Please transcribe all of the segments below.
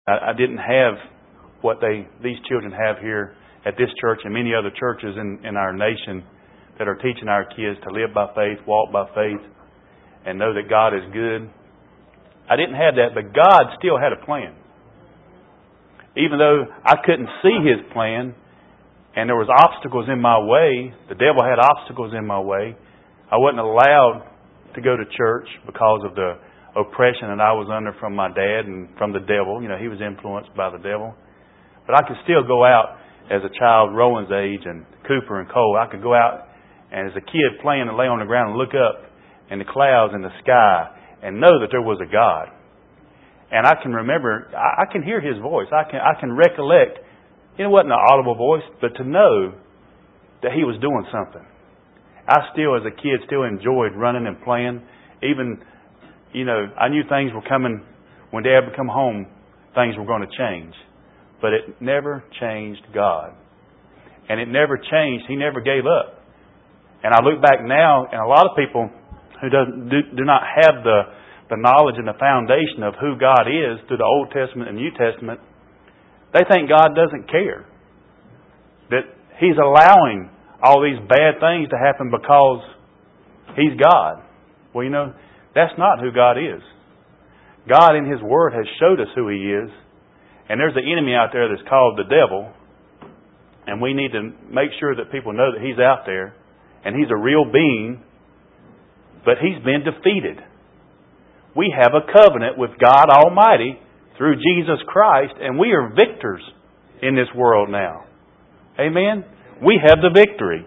I didn't have what these children have here at this church and many other churches in our nation that are teaching our kids to live by faith, walk by faith, and know that God is good. I didn't have that, but God still had a plan. Even though I couldn't see His plan and there was obstacles in my way, the devil had obstacles in my way, I wasn't allowed to go to church because of the oppression that I was under from my dad and from the devil. You know, he was influenced by the devil. But I could still go out as a child Rowan's age and Cooper and Cole. I could go out and as a kid playing and lay on the ground and look up in the clouds in the sky and know that there was a God. And I can remember, I can hear His voice. I can recollect. It wasn't an audible voice, but to know that He was doing something. I still, as a kid, still enjoyed running and playing. Even, I knew things were coming. When Dad would come home, things were going to change. But it never changed God. And it never changed. He never gave up. And I look back now, and a lot of people who do not have the knowledge and the foundation of who God is through the Old Testament and New Testament, they think God doesn't care. That He's allowing all these bad things to happen because He's God. Well, that's not who God is. God in His Word has showed us who He is. And there's an enemy out there that's called the devil. And we need to make sure that people know that he's out there. And he's a real being. But he's been defeated. We have a covenant with God Almighty through Jesus Christ. And we are victors in this world now. Amen? We have the victory.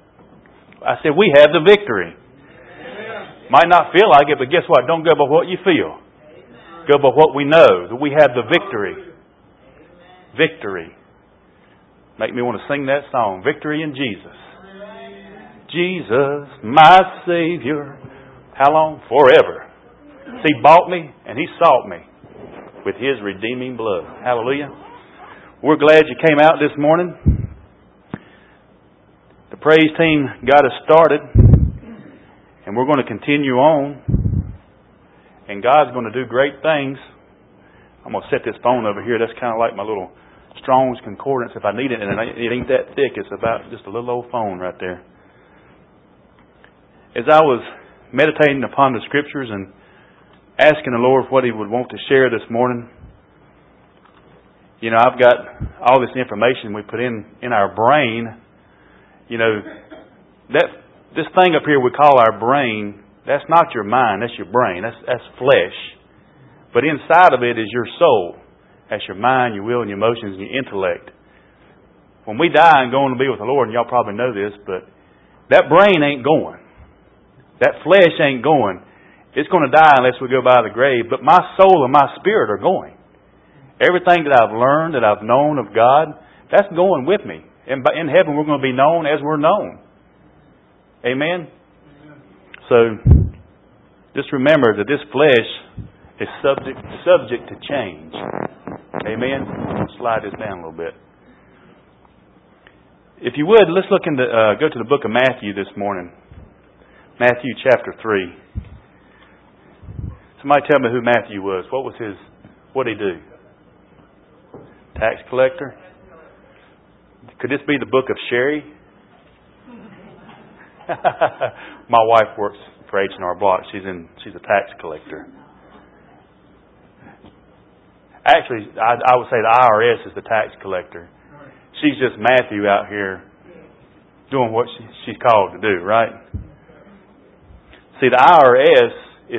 I said we have the victory. Amen. Might not feel like it, but guess what? Don't go by what you feel. Amen. Go by what we know. That we have the victory. Amen. Victory. Make me want to sing that song. Victory in Jesus. Amen. Jesus, my Savior. How long? Forever. He bought me and He sought me with His redeeming blood. Hallelujah. We're glad you came out this morning. The praise team got us started, and we're going to continue on, and God's going to do great things. I'm going to set this phone over here. That's kind of like my little Strong's Concordance if I need it, and it ain't that thick. It's about just a little old phone right there. As I was meditating upon the Scriptures and asking the Lord what He would want to share this morning, I've got all this information we put in our brain. This thing up here we call our brain, that's not your mind, that's your brain. That's flesh. But inside of it is your soul. That's your mind, your will, and your emotions, and your intellect. When we die and go on to be with the Lord, and y'all probably know this, but that brain ain't going. That flesh ain't going. It's going to die unless we go by the grave. But my soul and my spirit are going. Everything that I've learned, that I've known of God, that's going with me. And in heaven, we're going to be known as we're known. Amen? So, just remember that this flesh is subject to change. Amen? I'll slide this down a little bit. If you would, let's go to the book of Matthew this morning. Matthew chapter 3. Somebody tell me who Matthew was. What did he do? Tax collector? Could this be the book of Sherry? My wife works for H&R Block. She's a tax collector. Actually, I would say the IRS is the tax collector. She's just Matthew out here doing what she's called to do, right? See, the IRS is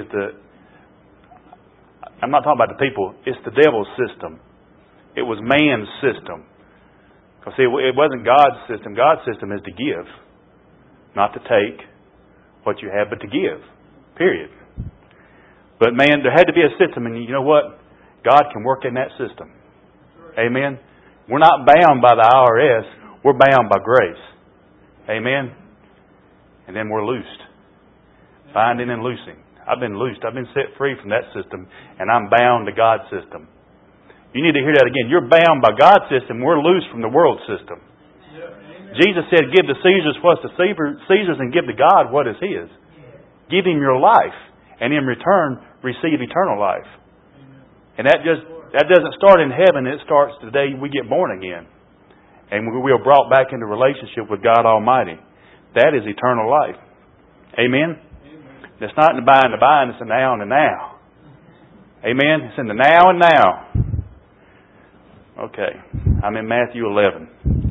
I'm not talking about the people. It's the devil's system. It was man's system. See, it wasn't God's system. God's system is to give. Not to take what you have, but to give. Period. But man, there had to be a system. And you know what? God can work in that system. Amen? We're not bound by the IRS. We're bound by grace. Amen? And then we're loosed. Binding and loosing. I've been loosed. I've been set free from that system. And I'm bound to God's system. You need to hear that again. You're bound by God's system. We're loose from the world system. Jesus said, give to Caesar's what's to Caesar's and give to God what is His. Give Him your life. And in return, receive eternal life. And that just That doesn't start in heaven. It starts the day we get born again. And we are brought back into relationship with God Almighty. That is eternal life. Amen? It's not in the by and the by, and it's the now and the now. Amen? It's in the now and now. Okay. I'm in Matthew 11.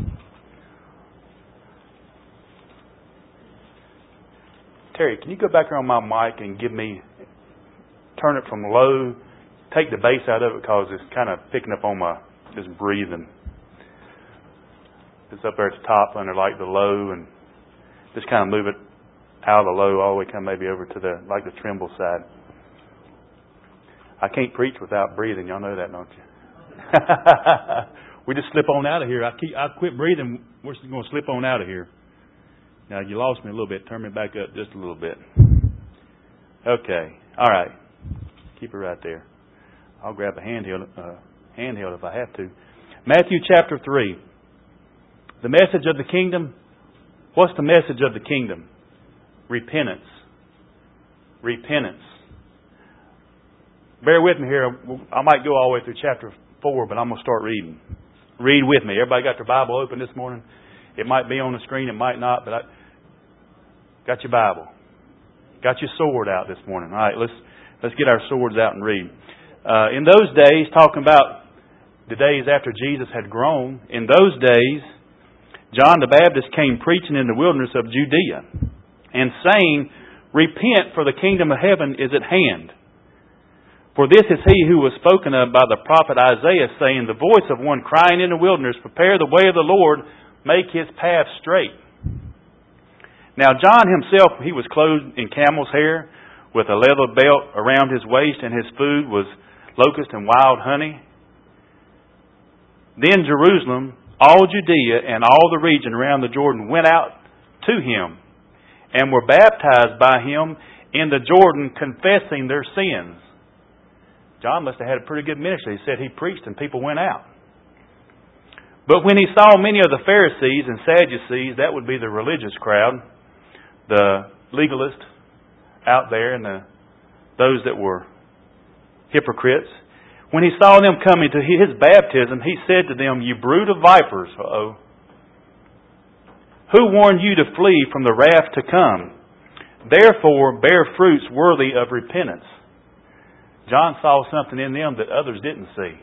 Terry, can you go back on my mic and turn it from low, take the bass out of it because it's kind of picking up on my just breathing. It's up there at the top under like the low, and just kind of move it out of the low all the way kind of maybe over to the tremble side. I can't preach without breathing. Y'all know that, don't you? We just slip on out of here. I quit breathing. We're just going to slip on out of here. Now you lost me a little bit. Turn me back up just a little bit. Okay. All right. Keep it right there. I'll grab a handheld if I have to. Matthew chapter 3. The message of the kingdom. What's the message of the kingdom? Repentance. Repentance. Bear with me here. I might go all the way through chapter 4, but I'm going to start reading. Read with me. Everybody got their Bible open this morning? It might be on the screen, it might not, but got your Bible. Got your sword out this morning. All right, let's get our swords out and read. In those days, talking about the days after Jesus had grown, in those days, John the Baptist came preaching in the wilderness of Judea and saying, "Repent, for the kingdom of heaven is at hand. For this is he who was spoken of by the prophet Isaiah, saying, the voice of one crying in the wilderness, prepare the way of the Lord, make his path straight." Now John himself, he was clothed in camel's hair, with a leather belt around his waist, and his food was locust and wild honey. Then Jerusalem, all Judea, and all the region around the Jordan went out to him, and were baptized by him in the Jordan, confessing their sins. John must have had a pretty good ministry. He said he preached and people went out. But when he saw many of the Pharisees and Sadducees, that would be the religious crowd, the legalists out there, and those that were hypocrites, when he saw them coming to his baptism, he said to them, "You brood of vipers, who warned you to flee from the wrath to come? Therefore bear fruits worthy of repentance." John saw something in them that others didn't see.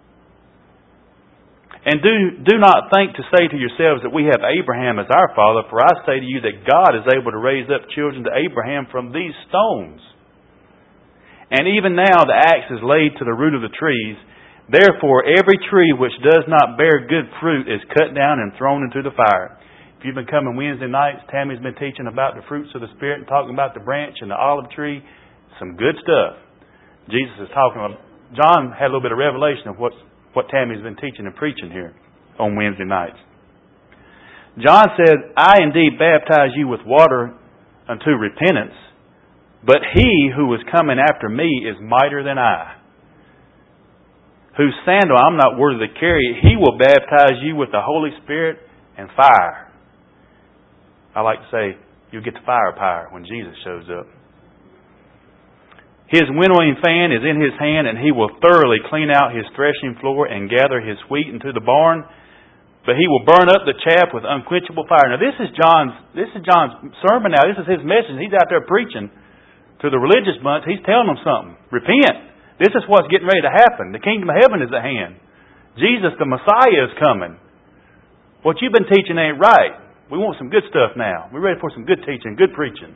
"And do not think to say to yourselves that we have Abraham as our father, for I say to you that God is able to raise up children to Abraham from these stones. And even now the axe is laid to the root of the trees. Therefore every tree which does not bear good fruit is cut down and thrown into the fire." If you've been coming Wednesday nights, Tammy's been teaching about the fruits of the Spirit and talking about the branch and the olive tree. Some good stuff. Jesus is talking about. John had a little bit of revelation of what Tammy's been teaching and preaching here on Wednesday nights. John said, "I indeed baptize you with water unto repentance, but he who is coming after me is mightier than I, whose sandal I'm not worthy to carry. He will baptize you with the Holy Spirit and fire." I like to say, you'll get the firepower when Jesus shows up. "His winnowing fan is in his hand, and he will thoroughly clean out his threshing floor and gather his wheat into the barn. But he will burn up the chaff with unquenchable fire." Now this is John's sermon now. This is his message. He's out there preaching to the religious bunch. He's telling them something. Repent. This is what's getting ready to happen. The kingdom of heaven is at hand. Jesus, the Messiah, is coming. What you've been teaching ain't right. We want some good stuff now. We're ready for some good teaching, good preaching.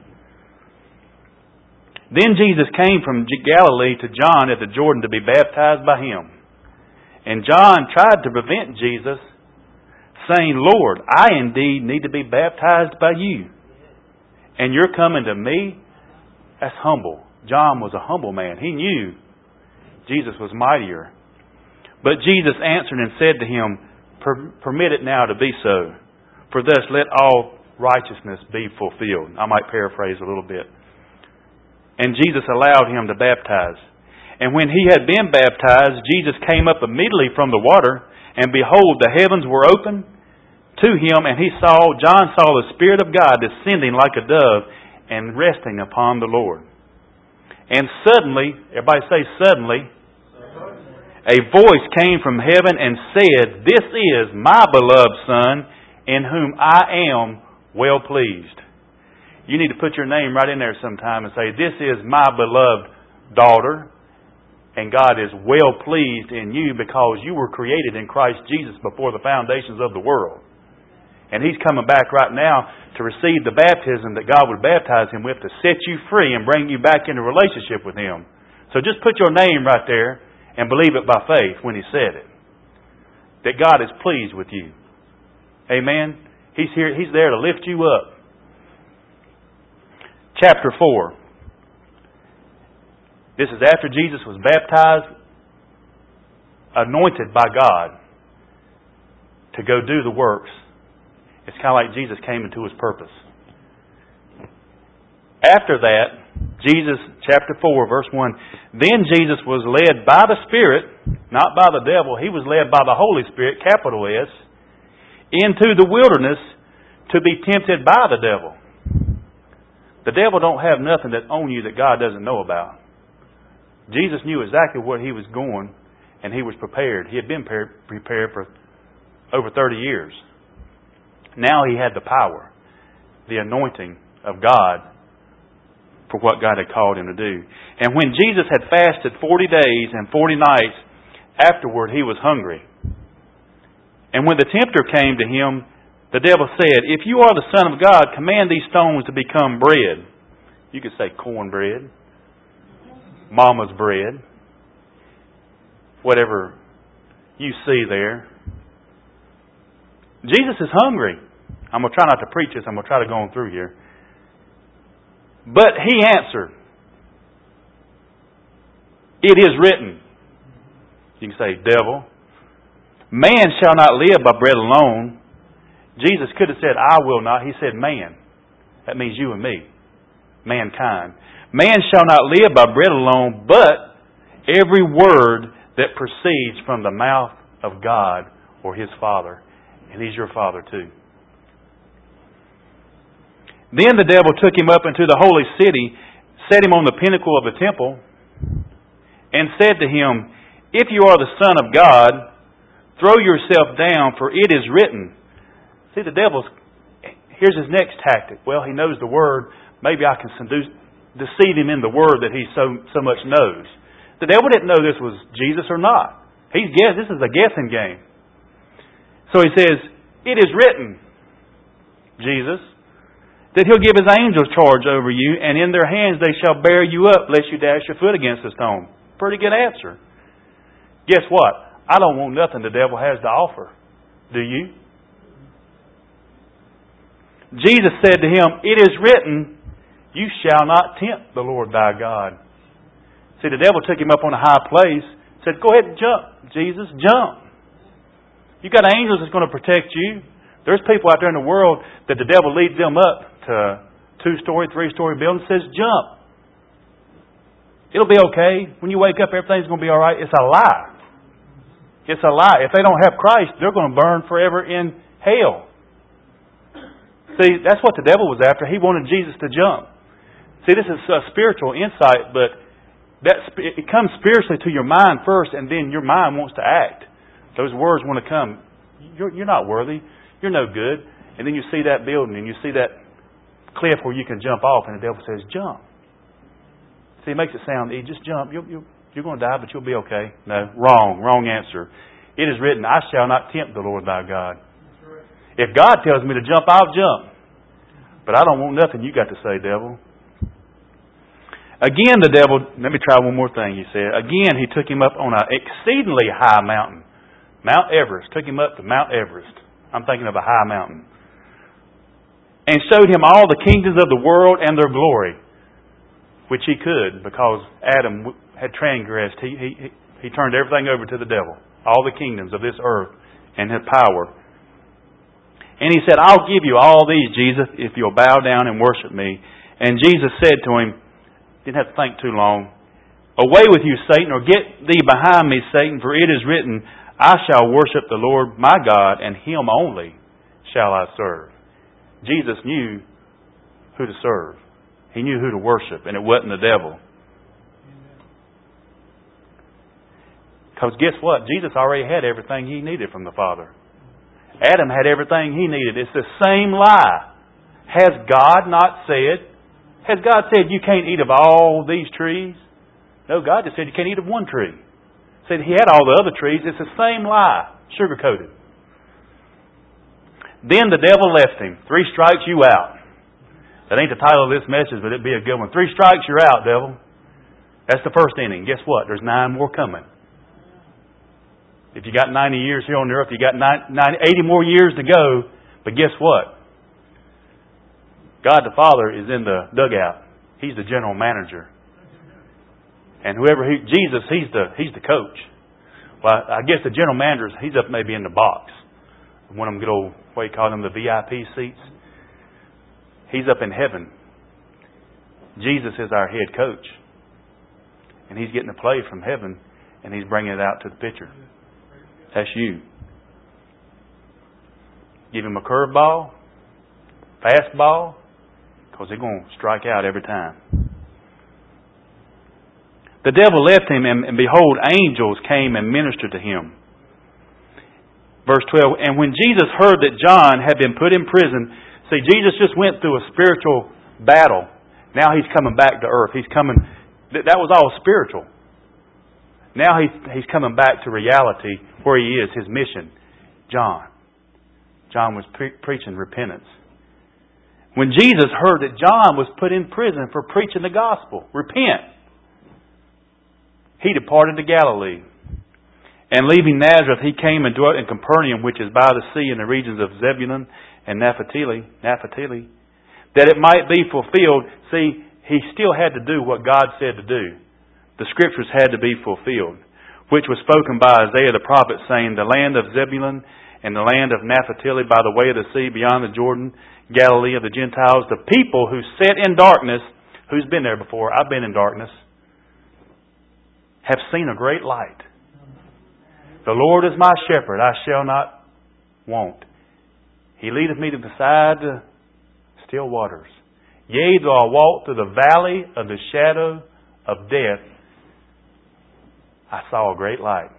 "Then Jesus came from Galilee to John at the Jordan to be baptized by him. And John tried to prevent Jesus, saying, 'Lord, I indeed need to be baptized by you, and you're coming to me?'" That's humble. John was a humble man. He knew Jesus was mightier. But Jesus answered and said to him, "Permit it now to be so, for thus let all righteousness be fulfilled." I might paraphrase a little bit. And Jesus allowed him to baptize. And when he had been baptized, Jesus came up immediately from the water, and behold, the heavens were opened to him, and John saw the Spirit of God descending like a dove and resting upon the Lord. And suddenly, everybody say suddenly, a voice came from heaven and said, "This is my beloved Son, in whom I am well pleased." You need to put your name right in there sometime and say, "This is my beloved daughter, and God is well pleased in you because you were created in Christ Jesus before the foundations of the world." And He's coming back right now to receive the baptism that God would baptize Him with to set you free and bring you back into relationship with Him. So just put your name right there and believe it by faith when He said it. That God is pleased with you. Amen? He's here. He's there to lift you up. Chapter 4. This is after Jesus was baptized, anointed by God to go do the works. It's kind of like Jesus came into His purpose. After that, Jesus, chapter 4, verse 1, then Jesus was led by the Spirit, not by the devil. He was led by the Holy Spirit, capital S, into the wilderness to be tempted by the devil. The devil don't have nothing that on you that God doesn't know about. Jesus knew exactly where He was going, and He was prepared. He had been prepared for over 30 years. Now He had the power, the anointing of God for what God had called Him to do. And when Jesus had fasted 40 days and 40 nights, afterward He was hungry. And when the tempter came to Him, the devil said, "If you are the Son of God, command these stones to become bread." You could say cornbread, mama's bread, whatever you see there. Jesus is hungry. I'm going to try not to preach this. I'm going to try to go on through here. But He answered, "It is written." You can say, devil. "Man shall not live by bread alone." Jesus could have said, "I will not." He said, "Man." That means you and me. Mankind. "Man shall not live by bread alone, but every word that proceeds from the mouth of God," or His Father. And He's your Father too. Then the devil took Him up into the holy city, set Him on the pinnacle of the temple, and said to Him, "If you are the Son of God, throw yourself down, for it is written." See, the devil's, here's his next tactic. Well, he knows the Word. Maybe I can deceive him in the Word that he so much knows. The devil didn't know this was Jesus or not. This is a guessing game. So he says, "It is written," Jesus, "that He'll give His angels charge over you, and in their hands they shall bear you up, lest you dash your foot against a stone." Pretty good answer. Guess what? I don't want nothing the devil has to offer. Do you? Jesus said to him, "It is written, you shall not tempt the Lord thy God." See, the devil took him up on a high place, said, "Go ahead and jump, Jesus, jump. You got angels that's going to protect you." There's people out there in the world that the devil leads them up to 2-story, 3-story buildings, says, "Jump. It'll be okay. When you wake up, everything's going to be all right." It's a lie. It's a lie. If they don't have Christ, they're going to burn forever in hell. See, that's what the devil was after. He wanted Jesus to jump. See, this is a spiritual insight, but it comes spiritually to your mind first, and then your mind wants to act. Those words want to come. You're not worthy. You're no good. And then you see that building, and you see that cliff where you can jump off, and the devil says, "Jump." See, it makes it sound, just jump. You're going to die, but you'll be okay. No, wrong answer. It is written, "I shall not tempt the Lord thy God." If God tells me to jump, I'll jump. But I don't want nothing you got to say, devil. Again, the devil, let me try one more thing, he said. Again, he took him up on an exceedingly high mountain. Mount Everest. Took him up to Mount Everest. I'm thinking of a high mountain. And showed him all the kingdoms of the world and their glory. Which he could, because Adam had transgressed. He turned everything over to the devil. All the kingdoms of this earth and his power. And he said, "I'll give you all these, Jesus, if you'll bow down and worship me." And Jesus said to him, didn't have to think too long, "Away with you, Satan, or get thee behind me, Satan, for it is written, I shall worship the Lord my God, and Him only shall I serve." Jesus knew who to serve. He knew who to worship, and it wasn't the devil. Because guess what? Jesus already had everything He needed from the Father. Adam had everything he needed. It's the same lie. Has God not said? Has God said you can't eat of all these trees? No, God just said you can't eat of one tree. Said He had all the other trees. It's the same lie, sugar-coated. Then the devil left him. 3 strikes, you out. That ain't the title of this message, but it'd be a good one. 3 strikes, you're out, devil. That's the first inning. Guess what? There's 9 more coming. If you got 90 years here on the earth, you got 80 more years to go. But guess what? God the Father is in the dugout. He's the general manager. And Jesus, He's the coach. Well, I guess the general manager, he's up maybe in the box. One of them good old, what do you call them, the VIP seats. He's up in heaven. Jesus is our head coach. And He's getting the play from heaven, and He's bringing it out to the pitcher. That's you. Give him a curveball, fastball, because they're going to strike out every time. The devil left him, and behold, angels came and ministered to him. Verse 12, and when Jesus heard that John had been put in prison, see, Jesus just went through a spiritual battle. Now He's coming back to earth. He's coming. That was all spiritual. Now he's coming back to reality where He is, His mission. John was preaching repentance. When Jesus heard that John was put in prison for preaching the gospel, repent, He departed to Galilee. And leaving Nazareth, He came and dwelt in Capernaum, which is by the sea in the regions of Zebulun and Naphtali, that it might be fulfilled. See, He still had to do what God said to do. The Scriptures had to be fulfilled, which was spoken by Isaiah the prophet, saying, the land of Zebulun and the land of Naphtali by the way of the sea beyond the Jordan, Galilee of the Gentiles, the people who sat in darkness, who's been there before? I've been in darkness, have seen a great light. The Lord is my shepherd, I shall not want. He leadeth me beside the still waters. Yea, though I walk through the valley of the shadow of death, I saw a great light.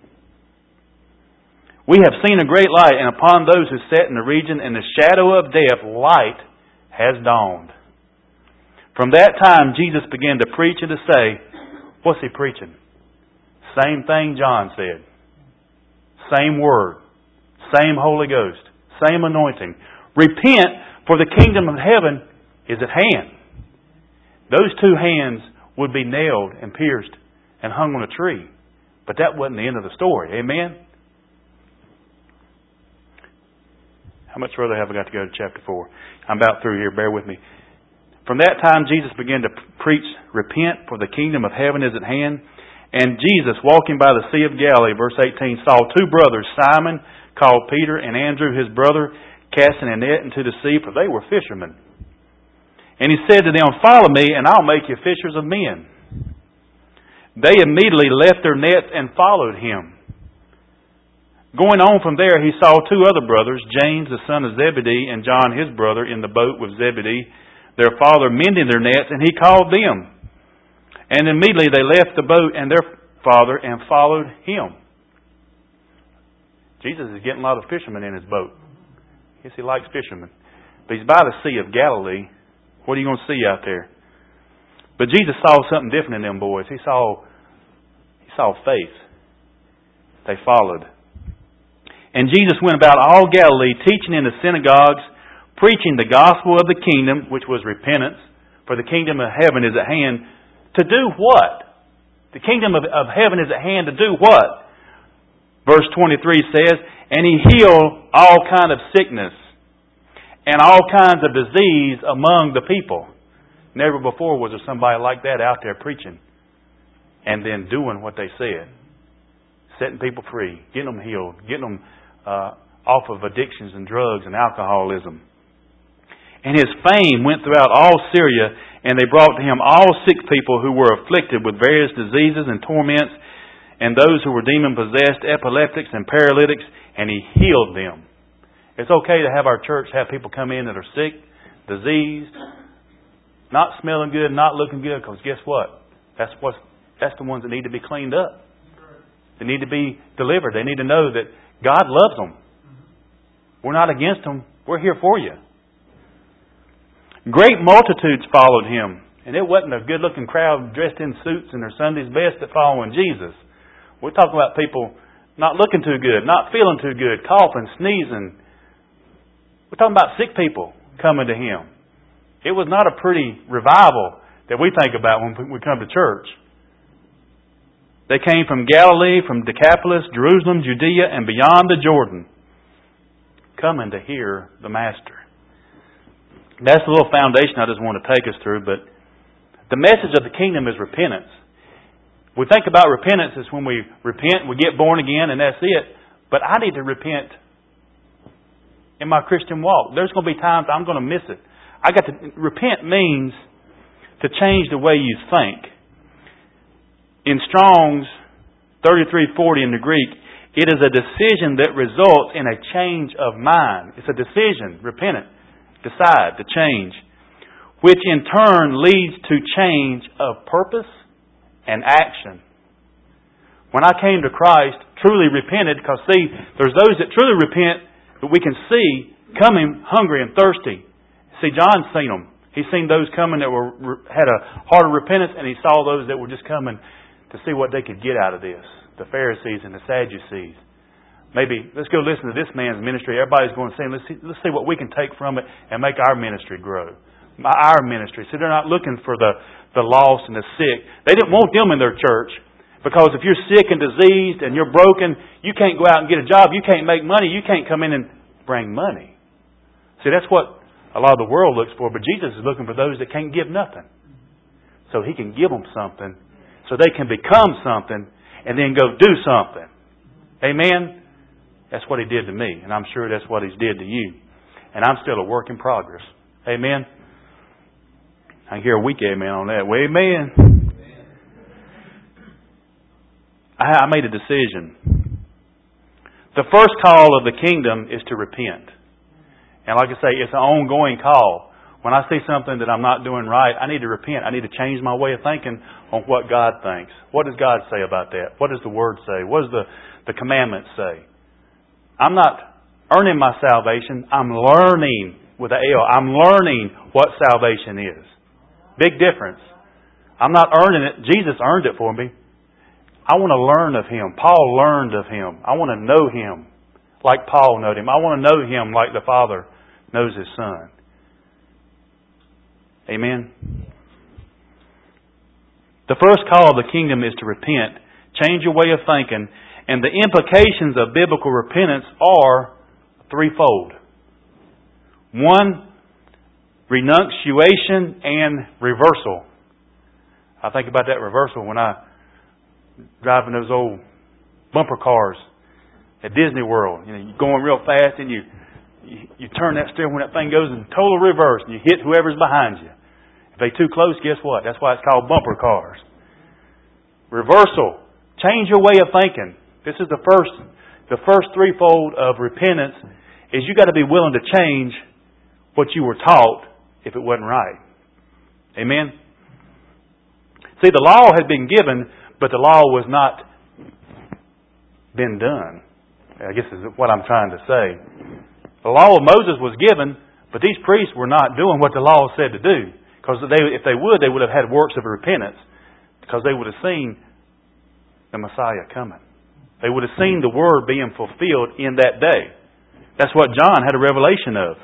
We have seen a great light, and upon those who sat in the region in the shadow of death, light has dawned. From that time, Jesus began to preach and to say, what's He preaching? Same thing John said. Same word. Same Holy Ghost. Same anointing. Repent, for the kingdom of heaven is at hand. Those 2 hands would be nailed and pierced and hung on a tree. But that wasn't the end of the story. Amen? How much further have I got to go to chapter 4? I'm about through here. Bear with me. From that time, Jesus began to preach, repent, for the kingdom of heaven is at hand. And Jesus, walking by the Sea of Galilee, verse 18, saw 2 brothers, Simon, called Peter, and Andrew, his brother, casting a net into the sea, for they were fishermen. And He said to them, follow me, and I'll make you fishers of men. They immediately left their nets and followed Him. Going on from there, He saw 2 other brothers, James the son of Zebedee and John his brother, in the boat with Zebedee, their father, mending their nets, and He called them. And immediately they left the boat and their father and followed Him. Jesus is getting a lot of fishermen in His boat. Yes, He likes fishermen. But He's by the Sea of Galilee. What are you going to see out there? But Jesus saw something different in them boys. He saw faith. They followed. And Jesus went about all Galilee, teaching in the synagogues, preaching the gospel of the kingdom, which was repentance, for the kingdom of heaven is at hand. To do what? The kingdom of heaven is at hand to do what? Verse 23 says, and He healed all kind of sickness and all kinds of disease among the people. Never before was there somebody like that out there preaching and then doing what they said. Setting people free, getting them healed, getting them off of addictions and drugs and alcoholism. And His fame went throughout all Syria, and they brought to Him all sick people who were afflicted with various diseases and torments, and those who were demon-possessed, epileptics and paralytics, and He healed them. It's okay to have our church have people come in that are sick, diseased, not smelling good, not looking good, because guess what? That's the ones that need to be cleaned up. They need to be delivered. They need to know that God loves them. We're not against them. We're here for you. Great multitudes followed Him. And it wasn't a good-looking crowd dressed in suits and their Sunday's best that following Jesus. We're talking about people not looking too good, not feeling too good, coughing, sneezing. We're talking about sick people coming to Him. It was not a pretty revival that we think about when we come to church. They came from Galilee, from Decapolis, Jerusalem, Judea, and beyond the Jordan, coming to hear the Master. That's the little foundation I just want to take us through, but the message of the kingdom is repentance. We think about repentance as when we repent, we get born again, and that's it. But I need to repent in my Christian walk. There's going to be times I'm going to miss it. Repent means to change the way you think. In Strong's 3340 in the Greek, it is a decision that results in a change of mind. It's a decision, repent, decide to change, which in turn leads to change of purpose and action. When I came to Christ, truly repented, because see, there's those that truly repent that we can see coming hungry and thirsty. See, John's seen them. He's seen those coming that had a heart of repentance, and he saw those that were just coming to see what they could get out of this. The Pharisees and the Sadducees. Maybe, let's go listen to this man's ministry. Everybody's going to say, let's see what we can take from it and make our ministry grow. Our ministry. See, they're not looking for the lost and the sick. They didn't want them in their church. Because if you're sick and diseased and you're broken, you can't go out and get a job. You can't make money. You can't come in and bring money. See, that's what a lot of the world looks for. But Jesus is looking for those that can't give nothing. So He can give them something so they can become something and then go do something. Amen? That's what He did to me. And I'm sure that's what He's did to you. And I'm still a work in progress. Amen? I can hear a weak amen on that. Well, amen. I made a decision. The first call of the kingdom is to repent. And like I say, it's an ongoing call. When I see something that I'm not doing right, I need to repent. I need to change my way of thinking on what God thinks. What does God say about that? What does the Word say? What does the commandments say? I'm not earning my salvation. I'm learning with an L. I'm learning what salvation is. Big difference. I'm not earning it. Jesus earned it for me. I want to learn of Him. Paul learned of Him. I want to know Him like Paul knew Him. I want to know Him like the Father knows His Son. Amen. The first call of the kingdom is to repent. Change your way of thinking. And the implications of biblical repentance are threefold. One, renunciation and reversal. I think about that reversal when I driving those old bumper cars at Disney World. You know, you're going real fast and you turn that steering when that thing goes in total reverse and you hit whoever's behind you. If they're too close, guess what? That's why it's called bumper cars. Reversal. Change your way of thinking. This is the first threefold of repentance is you got to be willing to change what you were taught if it wasn't right. Amen? See, the law had been given, but the law was not been done. I guess is what I'm trying to say. The law of Moses was given, but these priests were not doing what the law said to do. Because if they would have had works of repentance. Because they would have seen the Messiah coming. They would have seen the Word being fulfilled in that day. That's what John had a revelation of.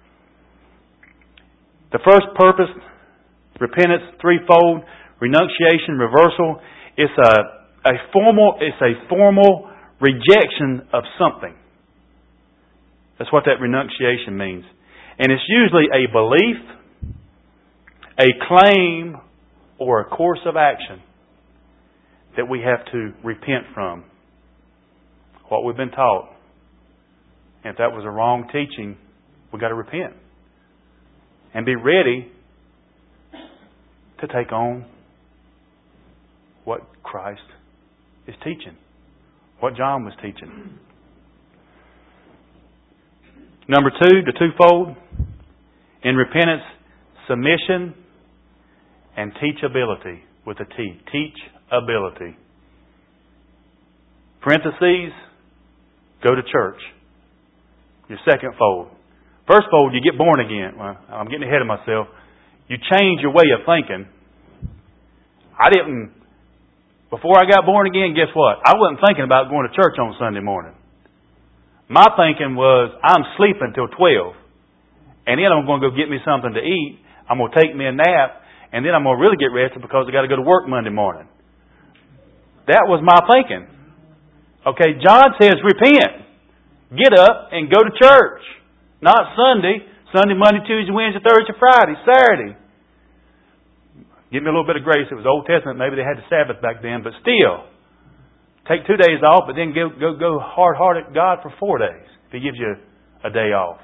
The first purpose, repentance, threefold, renunciation, reversal. It's a formal rejection of something. That's what that renunciation means. And it's usually a belief, a claim, or a course of action that we have to repent from. What we've been taught. And if that was a wrong teaching, we've got to repent. And be ready to take on what Christ is teaching. What John was teaching. Number two, the twofold. In repentance, submission and teachability with a T. Teachability. Parentheses, go to church. Your second fold. First fold, you get born again. Well, I'm getting ahead of myself. You change your way of thinking. Before I got born again, guess what? I wasn't thinking about going to church on Sunday morning. My thinking was, I'm sleeping till 12. And then I'm going to go get me something to eat. I'm going to take me a nap. And then I'm going to really get rested because I got to go to work Monday morning. That was my thinking. Okay, John says, repent. Get up and go to church. Not Sunday. Sunday, Monday, Tuesday, Wednesday, Thursday, Friday, Saturday. Give me a little bit of grace. It was Old Testament. Maybe they had the Sabbath back then. But still, take 2 days off, but then go hard-hearted at God for 4 days. If He gives you a day off.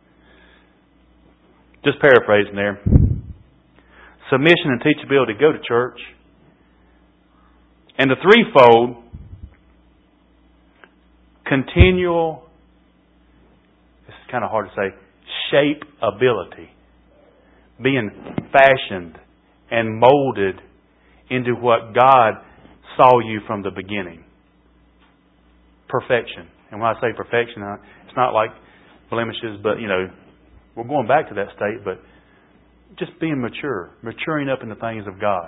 Just paraphrasing there. Submission and teachability. Go to church. And the threefold, continual, this is kind of hard to say, shapeability. Being fashioned and molded into what God saw you from the beginning. Perfection. And when I say perfection, it's not like blemishes, but we're going back to that state, but just being mature, maturing up in the things of God.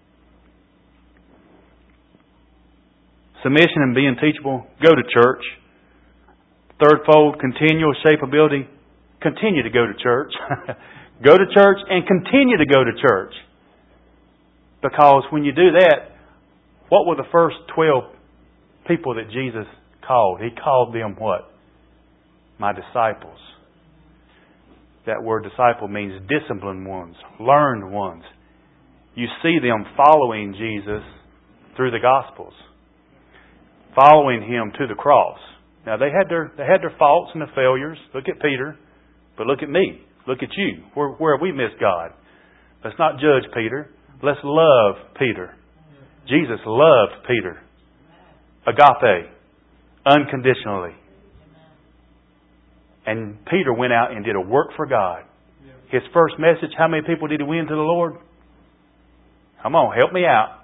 Submission and being teachable, go to church. Third fold, continual shapeability, continue to go to church. Go to church and continue to go to church. Because when you do that, what were the first 12 people that Jesus called? He called them what? My disciples. That word disciple means disciplined ones, learned ones. You see them following Jesus through the Gospels. Following Him to the cross. Now they had their faults and their failures. Look at Peter. But look at me. Look at you. Where have we missed God? Let's not judge Peter. Let's love Peter. Jesus loved Peter. Agape. Unconditionally. And Peter went out and did a work for God. His first message, how many people did he win to the Lord? Come on, help me out.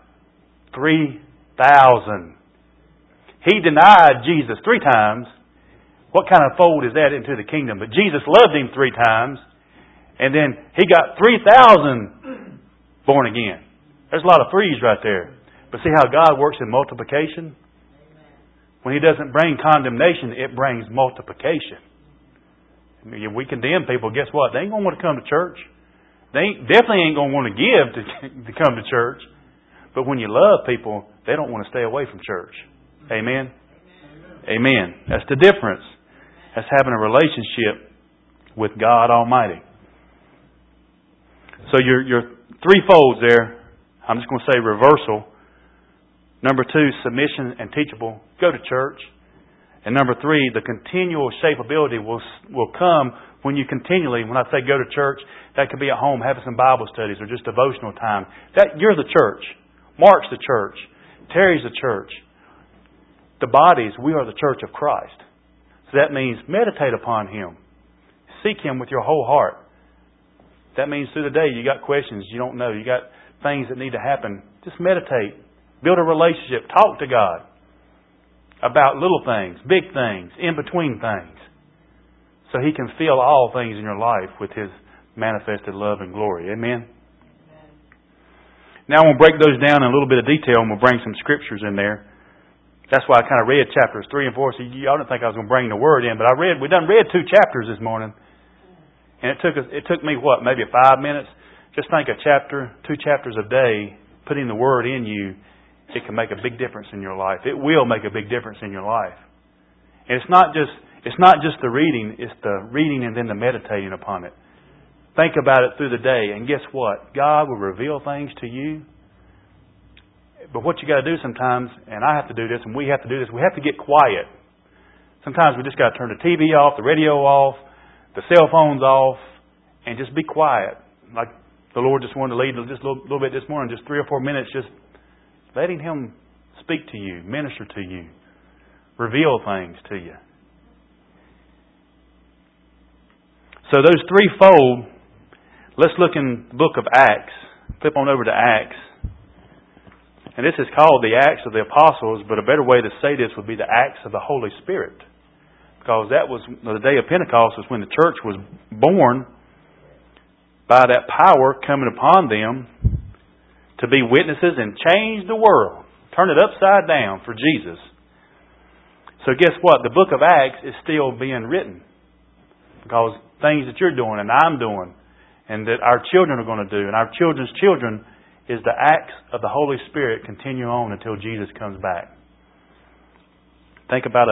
3,000. He denied Jesus 3 times. What kind of fold is that into the kingdom? But Jesus loved him 3 times. And then he got 3,000 born again. There's a lot of threes right there. But see how God works in multiplication? When He doesn't bring condemnation, it brings multiplication. I mean, we condemn people, guess what? They ain't going to want to come to church. They definitely ain't going to want to give to come to church. But when you love people, they don't want to stay away from church. Amen? Amen. That's the difference. That's having a relationship with God Almighty. So your 3 folds there, I'm just going to say reversal. Number 2, submission and teachable. Go to church. And number 3, the continual shapeability will come when you continually, when I say go to church, that could be at home having some Bible studies or just devotional time. You're the church. Mark's the church. Terry's the church. The bodies, we are the church of Christ. So that means meditate upon Him. Seek Him with your whole heart. That means through the day you got questions you don't know. You got things that need to happen. Just meditate. Build a relationship. Talk to God about little things, big things, in between things. So He can fill all things in your life with His manifested love and glory. Amen? Now we'll break those down in a little bit of detail and we'll bring some scriptures in there. That's why I kind of read chapters 3 and 4. So y'all didn't think I was going to bring the Word in, but we done read 2 chapters this morning. And it took me, maybe 5 minutes? Just think 2 chapters a day, putting the Word in you, it can make a big difference in your life. It will make a big difference in your life. And it's not just the reading, it's the reading and then the meditating upon it. Think about it through the day, and guess what? God will reveal things to you. But what you got to do sometimes, and I have to do this, and we have to do this, we have to get quiet. Sometimes we just got to turn the TV off, the radio off, the cell phones off, and just be quiet. Like the Lord just wanted to lead just a little bit this morning, just 3 or 4 minutes, just letting Him speak to you, minister to you, reveal things to you. So those 3-fold, let's look in the book of Acts. Flip on over to Acts And this is called the Acts of the Apostles, but a better way to say this would be the Acts of the Holy Spirit. Because that was the day of Pentecost, was when the church was born by that power coming upon them to be witnesses and change the world. Turn it upside down for Jesus. So guess what? The book of Acts is still being written. Because things that you're doing and I'm doing and that our children are going to do and our children's children is the acts of the Holy Spirit continue on until Jesus comes back. Think about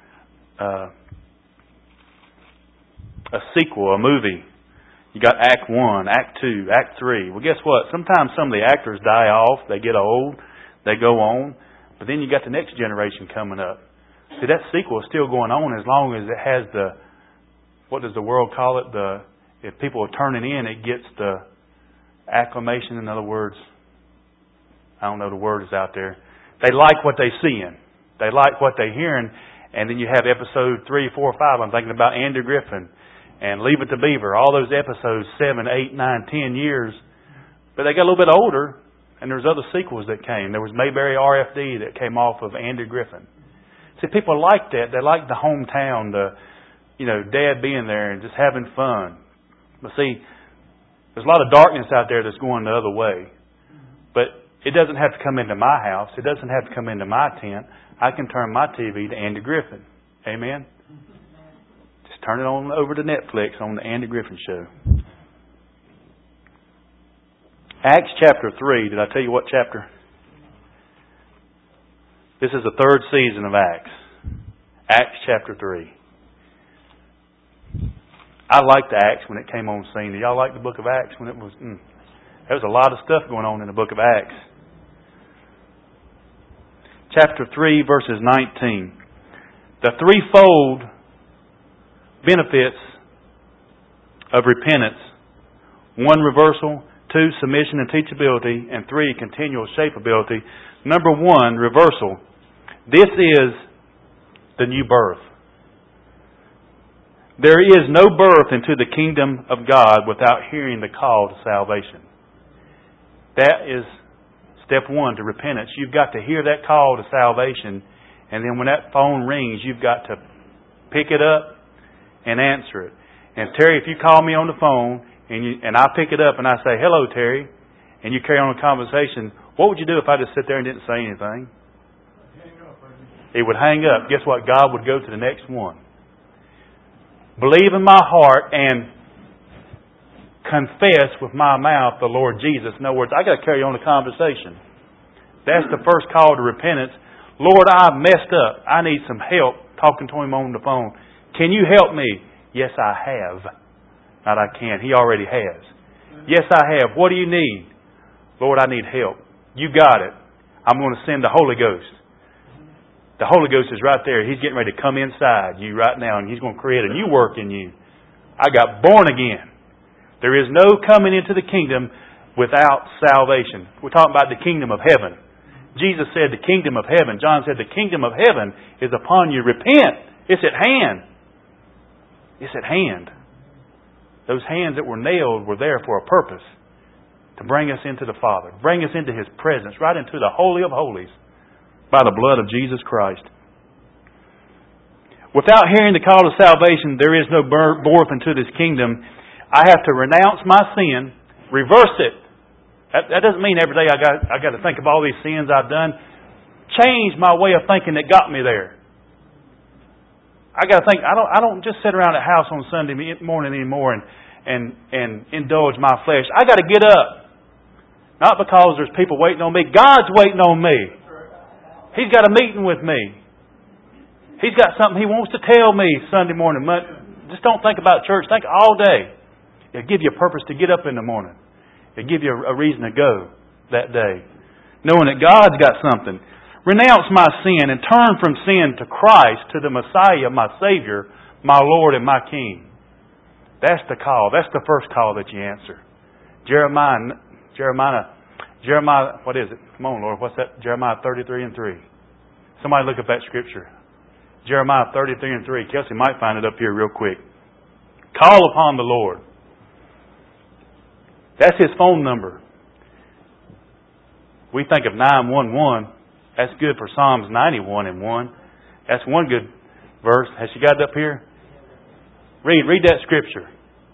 a sequel, a movie. You got Act 1, Act 2, Act 3. Well, guess what? Sometimes some of the actors die off. They get old. They go on. But then you got the next generation coming up. See, that sequel is still going on as long as it has the, what does the world call it? If people are turning in, it gets the acclamation. In other words, I don't know the word is out there. They like what they're seeing. They like what they're hearing. And then you have episode 3, 4, 5. I'm thinking about Andy Griffin and Leave It to Beaver. All those episodes, 7, 8, 9, 10 years. But they got a little bit older. And there's other sequels that came. There was Mayberry RFD that came off of Andy Griffin. See, people like that. They like the hometown, Dad being there and just having fun. But see, there's a lot of darkness out there that's going the other way. But it doesn't have to come into my house. It doesn't have to come into my tent. I can turn my TV to Andy Griffin. Amen? Just turn it on over to Netflix on the Andy Griffin Show. Acts chapter 3. Did I tell you what chapter? This is the third season of Acts. Acts chapter 3. I liked Acts when it came on scene. Did y'all like the book of Acts when it was... There was a lot of stuff going on in the book of Acts. Chapter 3, verses 19. The threefold benefits of repentance. 1, reversal. 2, submission and teachability. And 3, continual shapeability. Number 1, reversal. This is the new birth. There is no birth into the kingdom of God without hearing the call to salvation. That is step 1 to repentance. You've got to hear that call to salvation. And then when that phone rings, you've got to pick it up and answer it. And Terry, if you call me on the phone and I pick it up and I say, "Hello, Terry," and you carry on a conversation, what would you do if I just sit there and didn't say anything? It would hang up. Guess what? God would go to the next one. Believe in my heart and confess with my mouth the Lord Jesus. In other words, I got to carry on the conversation. That's the first call to repentance. Lord, I've messed up. I need some help talking to Him on the phone. Can you help me? Yes, I have. Not I can. He already has. Yes, I have. What do you need? Lord, I need help. You got it. I'm going to send the Holy Ghost. The Holy Ghost is right there. He's getting ready to come inside you right now, and He's going to create a new work in you. I got born again. There is no coming into the kingdom without salvation. We're talking about the kingdom of heaven. Jesus said the kingdom of heaven. John said the kingdom of heaven is upon you. Repent. It's at hand. It's at hand. Those hands that were nailed were there for a purpose. To bring us into the Father. Bring us into His presence. Right into the Holy of Holies. By the blood of Jesus Christ. Without hearing the call to salvation, there is no birth into this kingdom. I have to renounce my sin, reverse it. That doesn't mean every day I got to think of all these sins I've done. Change my way of thinking that got me there. I got to think. I don't just sit around the house on Sunday morning anymore and indulge my flesh. I got to get up, not because there's people waiting on me. God's waiting on me. He's got a meeting with me. He's got something He wants to tell me Sunday morning. Just don't think about church. Think all day. It'll give you a purpose to get up in the morning. It'll give you a reason to go that day. Knowing that God's got something. Renounce my sin and turn from sin to Christ, to the Messiah, my Savior, my Lord and my King. That's the call. That's the first call that you answer. Jeremiah, what is it? Come on, Lord. What's that? Jeremiah 33:3. Somebody look up that scripture. Jeremiah 33:3. Kelsey might find it up here real quick. Call upon the Lord. That's His phone number. We think of 9:1:1. That's good for Psalms 91:1. That's one good verse. Has she got it up here? Read that scripture.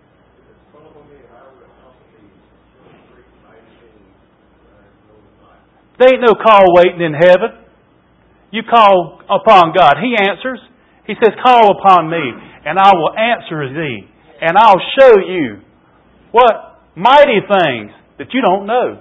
There ain't no call waiting in heaven. You call upon God. He answers. He says, call upon me, and I will answer thee, and I'll show you what mighty things that you don't know.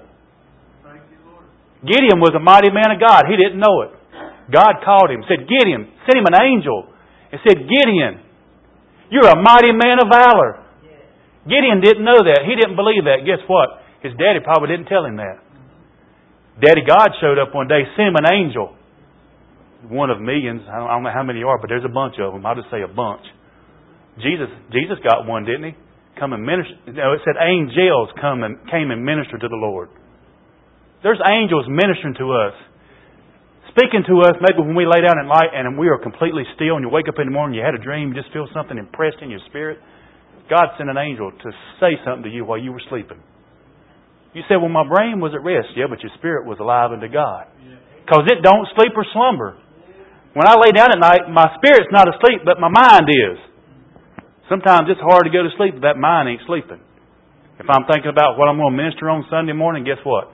Gideon was a mighty man of God. He didn't know it. God called him, said, Gideon, sent him an angel, and said, Gideon, you're a mighty man of valor. Gideon didn't know that. He didn't believe that. Guess what? His daddy probably didn't tell him that. Daddy God showed up one day, sent him an angel. One of millions. I don't know how many are, but there's a bunch of them. I'll just say a bunch. Jesus got one, didn't he? Come and minister. No, it said angels came and ministered to the Lord. There's angels ministering to us. Speaking to us, maybe when we lay down at night and we are completely still and you wake up in the morning, you had a dream, you just feel something impressed in your spirit. God sent an angel to say something to you while you were sleeping. You said, well, my brain was at rest. Yeah, but your spirit was alive unto God. Because it don't sleep or slumber. When I lay down at night, my spirit's not asleep, but my mind is. Sometimes it's hard to go to sleep if that mind ain't sleeping. If I'm thinking about what I'm going to minister on Sunday morning, guess what?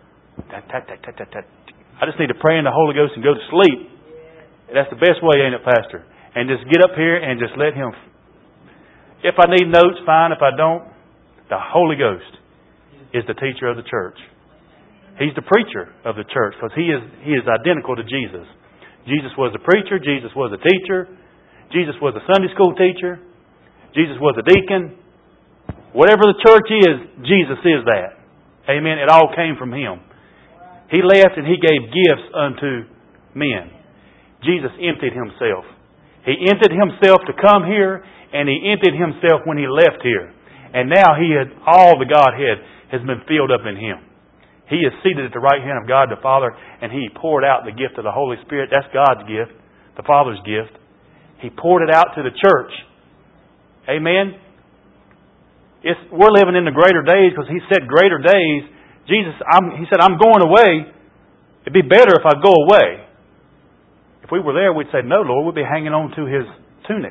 I just need to pray in the Holy Ghost and go to sleep. That's the best way, ain't it, Pastor? And just get up here and just let Him. If I need notes, fine. If I don't, the Holy Ghost is the teacher of the church. He's the preacher of the church because He is identical to Jesus. Jesus was a preacher. Jesus was a teacher. Jesus was a Sunday school teacher. Jesus was a deacon. Whatever the church is, Jesus is that. Amen. It all came from Him. He left and He gave gifts unto men. Jesus emptied Himself. He emptied Himself to come here, and He emptied Himself when He left here. And now all the Godhead has been filled up in Him. He is seated at the right hand of God the Father, and He poured out the gift of the Holy Spirit. That's God's gift, the Father's gift. He poured it out to the church. Amen. We're living in the greater days because He said greater days. He said, I'm going away. It'd be better if I go away. If we were there, we'd say, no, Lord, we'd be hanging on to His tunic.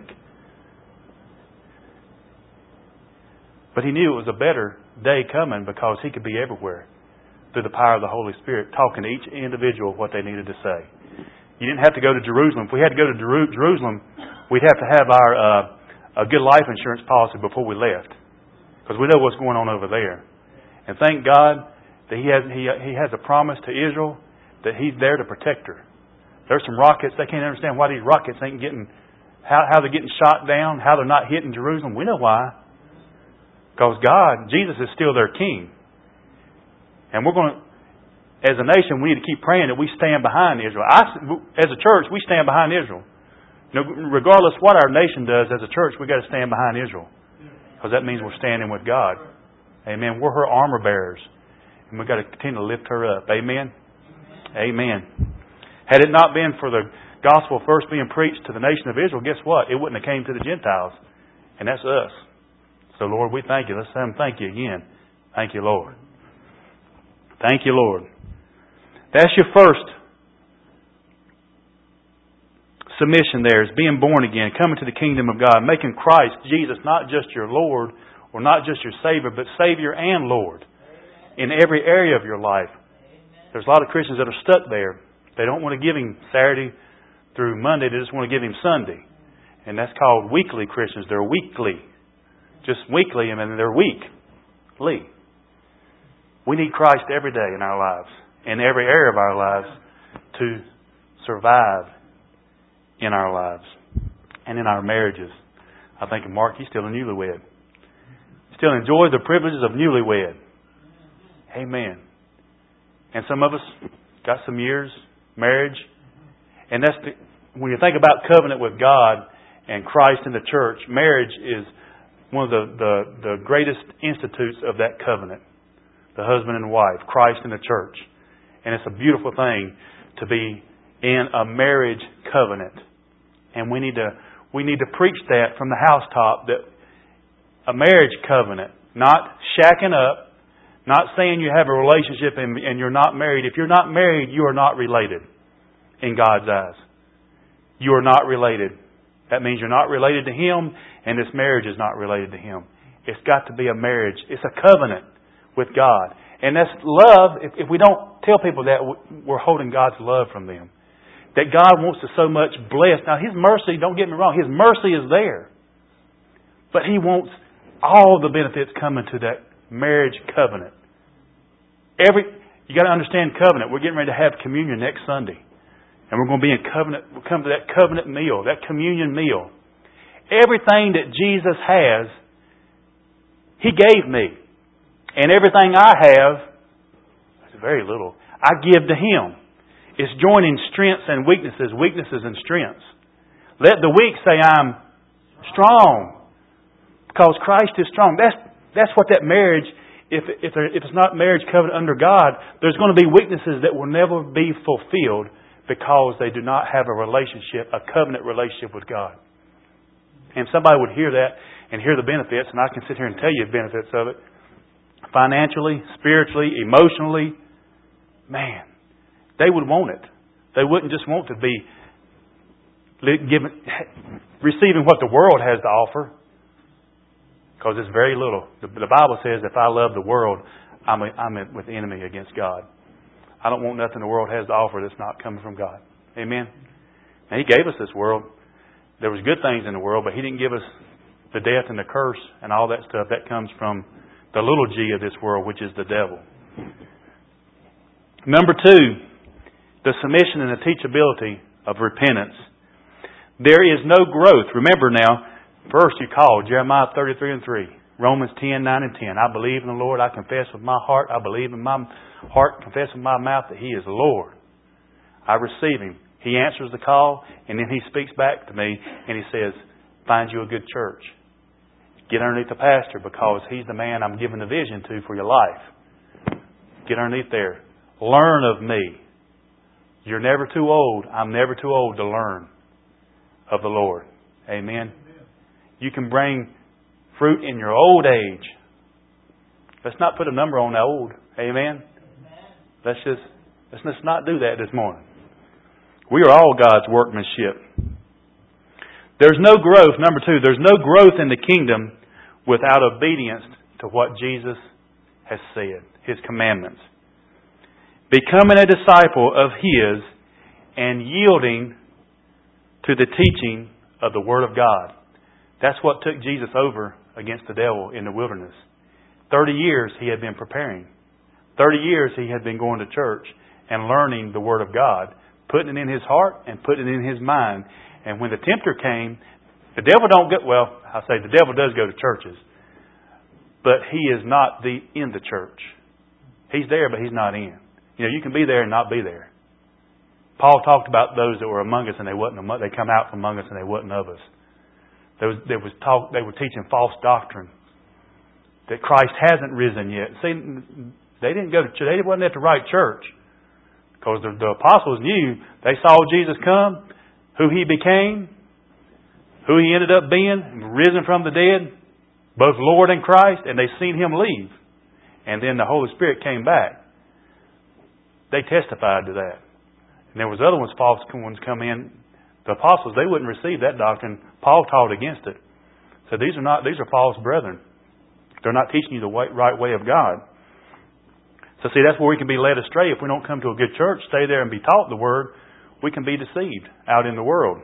But He knew it was a better day coming because He could be everywhere through the power of the Holy Spirit, talking to each individual what they needed to say. You didn't have to go to Jerusalem. If we had to go to Jerusalem, we'd have to have our a good life insurance policy before we left, because we know what's going on over there. And thank God that He has a promise to Israel that He's there to protect her. There's some rockets. They can't understand why these rockets ain't getting, how they're getting shot down, how they're not hitting Jerusalem. We know why. Because Jesus is still their King. And we're going to, as a nation, we need to keep praying that we stand behind Israel. As a church, we stand behind Israel. Regardless what our nation does, as a church, we've got to stand behind Israel. Because that means we're standing with God. Amen. We're her armor bearers. And we've got to continue to lift her up. Amen. Amen. Had it not been for the gospel first being preached to the nation of Israel, guess what? It wouldn't have came to the Gentiles. And that's us. So, Lord, we thank You. Let's say thank You again. Thank You, Lord. Thank You, Lord. That's your first submission there, is being born again, coming to the kingdom of God, making Christ, Jesus, not just your Lord or not just your Savior, but Savior and Lord in every area of your life. There's a lot of Christians that are stuck there. They don't want to give Him Saturday through Monday. They just want to give Him Sunday. And that's called weekly Christians. They're weekly. Just weekly, and then they're weekly. We need Christ every day in our lives, in every area of our lives, to survive in our lives and in our marriages. I think of Mark, he's still a newlywed. Still enjoys the privileges of newlywed. Amen. And some of us got some years marriage, and when you think about covenant with God and Christ and the church, marriage is one of the greatest institutes of that covenant. The husband and wife, Christ and the church. And it's a beautiful thing to be in a marriage covenant. And we need to preach that from the housetop, that a marriage covenant, not shacking up, Not saying you have a relationship and you're not married. If you're not married, you are not related in God's eyes. You are not related. That means you're not related to Him, and this marriage is not related to Him. It's got to be a marriage. It's a covenant with God. And that's love. If we don't tell people that, we're holding God's love from them. That God wants to so much bless. Now, His mercy, don't get me wrong, His mercy is there. But He wants all the benefits coming to that marriage covenant. You got to understand covenant. We're getting ready to have communion next Sunday. And we're going to be in covenant. We'll come to that covenant meal, that communion meal. Everything that Jesus has, He gave me. And everything I have, it's very little, I give to Him. It's joining strengths and weaknesses, weaknesses and strengths. Let the weak say, I'm strong. Because Christ is strong. That's what that marriage, if it's not marriage covenant under God, there's going to be weaknesses that will never be fulfilled because they do not have a relationship, a covenant relationship with God. And somebody would hear that and hear the benefits, and I can sit here and tell you the benefits of it. Financially, spiritually, emotionally, man, they would want it. They wouldn't just want to be receiving what the world has to offer, because it's very little. The Bible says if I love the world, I'm with the enemy against God. I don't want nothing the world has to offer that's not coming from God. Amen? And He gave us this world. There was good things in the world, but He didn't give us the death and the curse and all that stuff. That comes from the little g of this world, which is the devil. Number 2, the submission and the teachability of repentance. There is no growth. Remember now, first you call Jeremiah 33:3, Romans 10:9 and 10. I believe in the Lord. I confess with my heart. I believe in my heart, confess with my mouth that He is Lord. I receive Him. He answers the call, and then He speaks back to me, and He says, find you a good church. Get underneath the pastor, because he's the man I'm giving the vision to for your life. Get underneath there. Learn of me. You're never too old. I'm never too old to learn of the Lord. Amen. You can bring fruit in your old age. Let's not put a number on the old. Amen. Let's just not do that this morning. We are all God's workmanship. There's no growth. Number 2, there's no growth in the kingdom without obedience to what Jesus has said, His commandments. Becoming a disciple of His and yielding to the teaching of the Word of God. That's what took Jesus over against the devil in the wilderness. 30 years He had been preparing. 30 years He had been going to church and learning the Word of God, putting it in His heart and putting it in His mind. And when the tempter came, the devil the devil does go to churches, but he is not in the church. He's there, but he's not in. You can be there and not be there. Paul talked about those that were among us and they come out from among us and they wasn't of us. They were teaching false doctrine that Christ hasn't risen yet. See, they didn't go to church. They wasn't at the right church, because the apostles knew. They saw Jesus come, who He became, who He ended up being, risen from the dead, both Lord and Christ, and they seen Him leave. And then the Holy Spirit came back. They testified to that. And there was other ones, false ones come in. The apostles, they wouldn't receive that doctrine. Paul taught against it. So these are false brethren. They're not teaching you the right way of God. So see, that's where we can be led astray. If we don't come to a good church, stay there and be taught the Word, we can be deceived out in the world.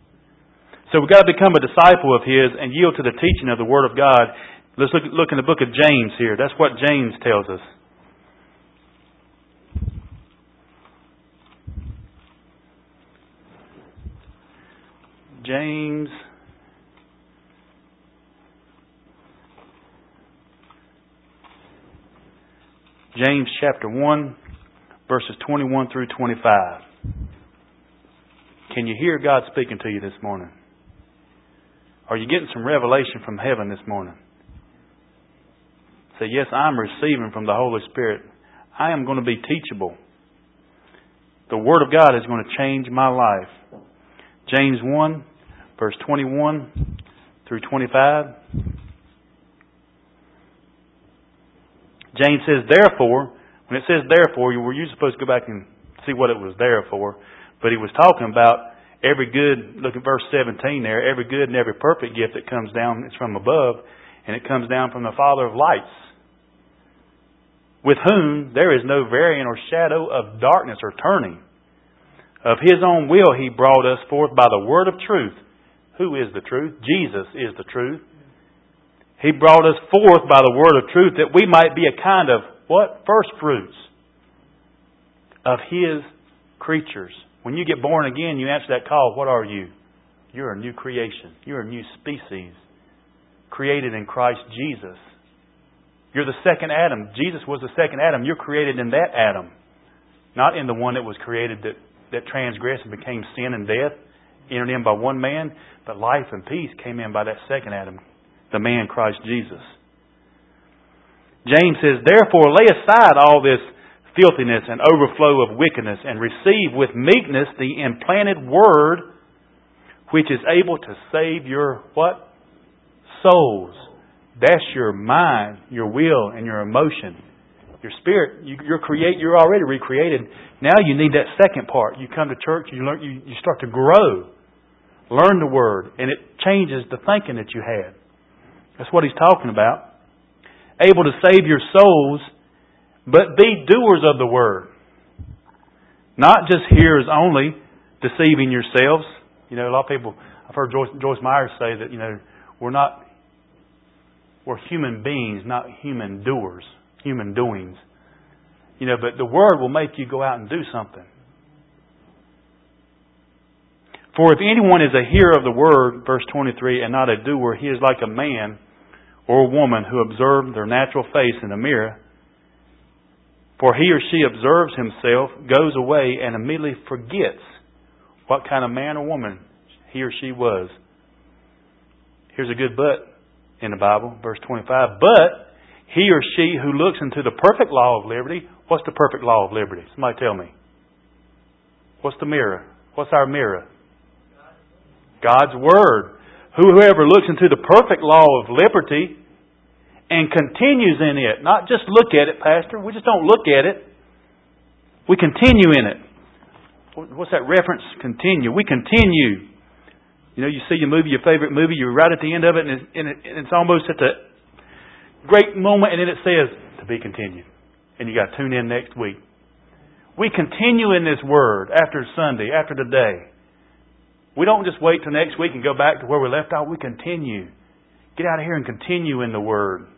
So we've got to become a disciple of His and yield to the teaching of the Word of God. Let's look in the book of James here. That's what James tells us. James chapter 1, verses 21 through 25. Can you hear God speaking to you this morning? Are you getting some revelation from heaven this morning? Say, yes, I'm receiving from the Holy Spirit. I am going to be teachable. The Word of God is going to change my life. James 1, verse 21 through 25. James says, therefore, when it says therefore, you're supposed to go back and see what it was there for. But he was talking about every good, look at verse 17 there, every good and every perfect gift that comes down is from above, and it comes down from the Father of lights, with whom there is no varying or shadow of darkness or turning. Of His own will He brought us forth by the word of truth. Who is the truth? Jesus is the truth. He brought us forth by the word of truth that we might be a kind of, what? First fruits of His creatures. When you get born again, you answer that call. What are you? You're a new creation. You're a new species. Created in Christ Jesus. You're the second Adam. Jesus was the second Adam. You're created in that Adam. Not in the one that was created that transgressed and became sin and death. Entered in by one man. But life and peace came in by that second Adam. The man Christ Jesus. James says, therefore lay aside all this filthiness and overflow of wickedness, and receive with meekness the implanted word, which is able to save your what? Souls. That's your mind, your will, and your emotion. Your spirit, you're already recreated. Now you need that second part. You come to church, you learn, you start to grow. Learn the word, and it changes the thinking that you had. That's what he's talking about. Able to save your souls, but be doers of the word. Not just hearers only, deceiving yourselves. A lot of people, I've heard Joyce Myers say that, we're human beings, not human doers, human doings. But the word will make you go out and do something. For if anyone is a hearer of the word, verse 23, and not a doer, he is like a man or a woman who observe their natural face in a mirror. For he or she observes himself, goes away, and immediately forgets what kind of man or woman he or she was. Here's a good but in the Bible, verse 25. But he or she who looks into the perfect law of liberty. What's the perfect law of liberty? Somebody tell me. What's the mirror? What's our mirror? God's Word. Whoever looks into the perfect law of liberty and continues in it. Not just look at it, Pastor. We just don't look at it. We continue in it. What's that reference? Continue. We continue. You see your movie, your favorite movie, you're right at the end of it, and it's almost at the great moment, and then it says, to be continued. And you got to tune in next week. We continue in this Word after Sunday, after the day. We don't just wait till next week and go back to where we left off. We continue. Get out of here and continue in the Word.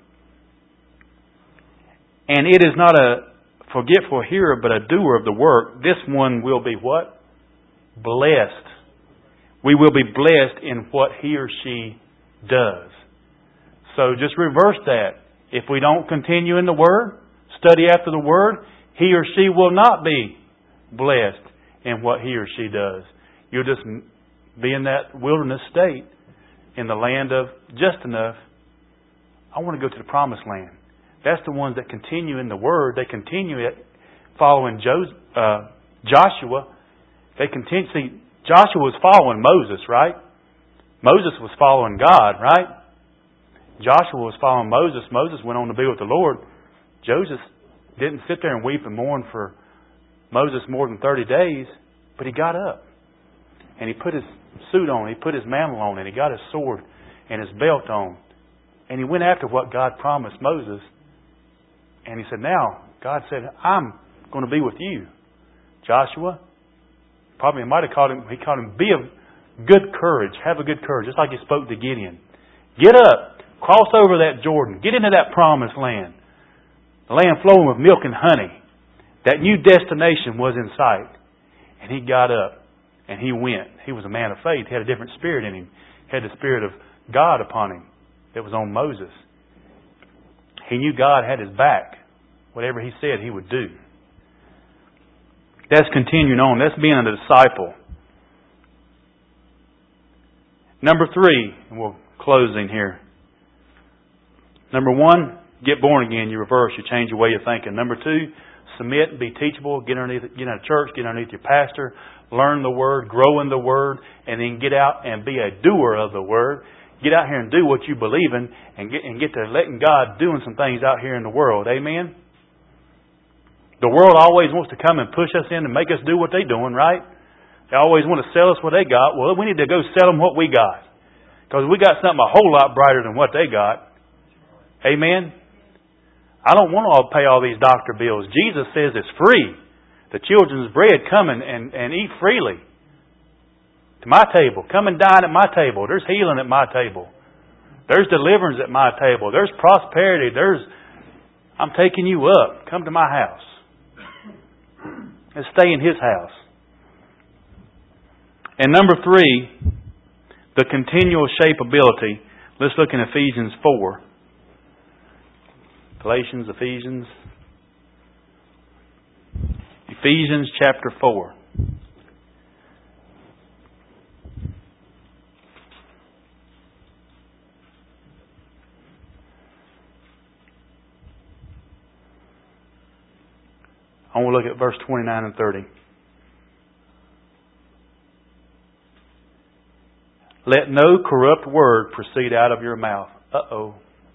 And it is not a forgetful hearer, but a doer of the work. This one will be what? Blessed. We will be blessed in what he or she does. So just reverse that. If we don't continue in the Word, study after the Word, he or she will not be blessed in what he or she does. You'll just be in that wilderness state in the land of just enough. I want to go to the promised land. That's the ones that continue in the Word. They continue it following Joshua. They continue. See, Joshua was following Moses, right? Moses was following God, right? Joshua was following Moses. Moses went on to be with the Lord. Joseph didn't sit there and weep and mourn for Moses more than 30 days, but he got up. And he put his suit on, he put his mantle on, and he got his sword and his belt on. And he went after what God promised Moses. And he said, now, God said, I'm going to be with you, Joshua. Probably he called him, be of good courage, have a good courage, just like he spoke to Gideon. Get up, cross over that Jordan, get into that promised land. The land flowing with milk and honey. That new destination was in sight. And he got up and he went. He was a man of faith. He had a different spirit in him. He had the Spirit of God upon him that was on Moses. He knew God had his back. Whatever he said, he would do. That's continuing on. That's being a disciple. Number 3, and we're closing here. Number 1, get born again. You reverse. You change your way of thinking. Number 2, submit and be teachable. Get in a church. Get underneath your pastor. Learn the Word. Grow in the Word. And then get out and be a doer of the Word. get out here and do what you believe in and get to letting God doing some things out here in the world. Amen? The world always wants to come and push us in and make us do what they're doing, right? They always want to sell us what they got. Well, we need to go sell them what we got. Because we got something a whole lot brighter than what they got. Amen? I don't want to pay all these doctor bills. Jesus says it's free. The children's bread, come and eat freely. To my table. Come and dine at my table. There's healing at my table. There's deliverance at my table. There's prosperity. I'm taking you up. Come to my house. And stay in His house. And number 3, the continual shapeability. Let's look in Ephesians 4. Galatians, Ephesians. Ephesians chapter 4. I want to look at verse 29 and 30. Let no corrupt word proceed out of your mouth. Uh-oh.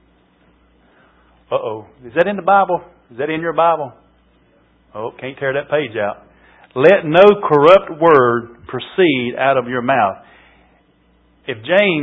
Is that in the Bible? Is that in your Bible? Oh, can't tear that page out. Let no corrupt word proceed out of your mouth. If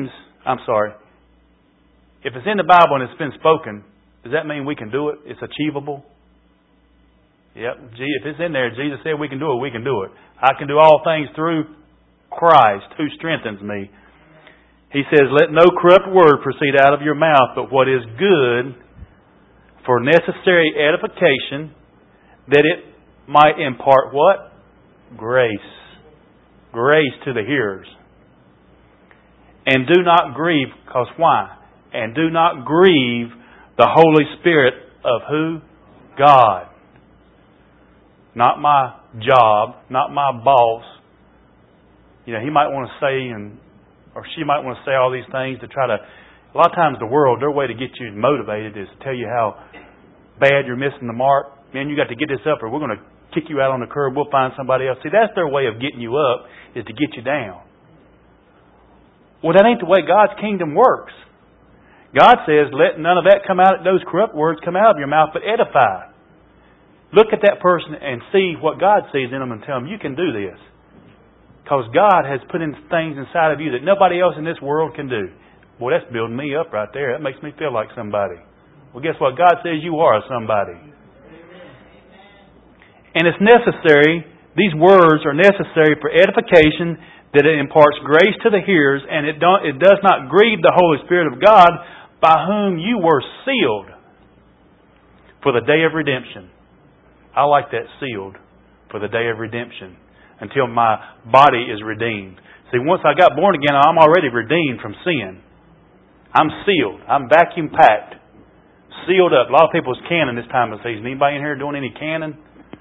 it's in the Bible and it's been spoken, does that mean we can do it? It's achievable? Yep. If it's in there, Jesus said we can do it, we can do it. I can do all things through Christ who strengthens me. He says, let no corrupt word proceed out of your mouth, but what is good for necessary edification, that it might impart what? Grace. Grace to the hearers. And do not grieve, because why? And do not grieve the Holy Spirit of who? God. Not my job, not my boss. You know, he might want to say, or she might want to say all these things to try to... A lot of times the world, their way to get you motivated is to tell you how bad you're missing the mark. Man, you got to get this up or we're going to kick you out on the curb. We'll find somebody else. See, that's their way of getting you up, is to get you down. Well, that ain't the way God's kingdom works. God says, let none of that come out, those corrupt words come out of your mouth, but edify. Look at that person and see what God sees in them and tell them, you can do this. Because God has put in things inside of you that nobody else in this world can do. Boy, that's building me up right there. That makes me feel like somebody. Well, guess what? God says you are somebody. And it's necessary, these words are necessary for edification, that it imparts grace to the hearers, and it does not grieve the Holy Spirit of God, by whom you were sealed for the day of redemption. I like that, sealed for the day of redemption, until my body is redeemed. See, once I got born again, I'm already redeemed from sin. I'm sealed. I'm vacuum packed. Sealed up. A lot of people's canning this time of season. Anybody in here doing any canning?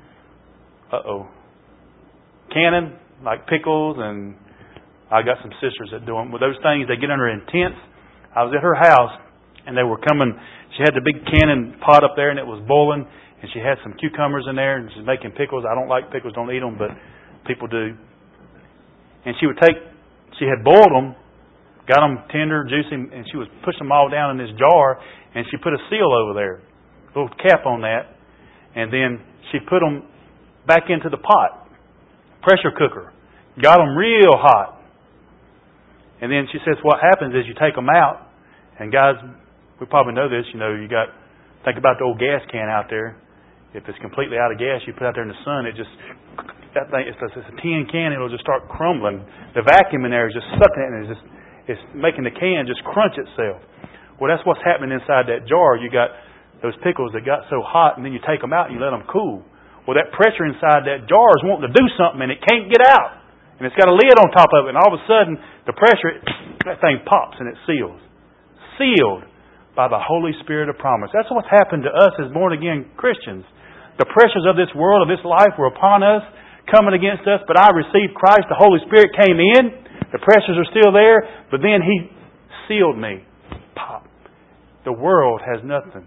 Uh-oh. Canning, like pickles, and I got some sisters that do them. With those things, they get under intense. I was at her house, and they were coming. She had the big canning pot up there, and it was boiling. And she had some cucumbers in there, and she's making pickles. I don't like pickles, don't eat them, but people do. And she had boiled them, got them tender, juicy, and she was pushing them all down in this jar, and she put a seal over there, a little cap on that, and then she put them back into the pot, pressure cooker, got them real hot. And then she says what happens is you take them out, and guys, we probably know this, think about the old gas can out there. If it's completely out of gas, you put it out there in the sun, it's a tin can, it'll just start crumbling. The vacuum in there is just sucking it, and it's making the can just crunch itself. Well, that's what's happening inside that jar. You got those pickles that got so hot, and then you take them out and you let them cool. Well, that pressure inside that jar is wanting to do something, and it can't get out. And it's got a lid on top of it, and all of a sudden, the pressure, that thing pops and it seals. Sealed by the Holy Spirit of promise. That's what's happened to us as born-again Christians. The pressures of this world, of this life were upon us, coming against us, but I received Christ. The Holy Spirit came in. The pressures are still there, but then He sealed me. Pop. The world has nothing.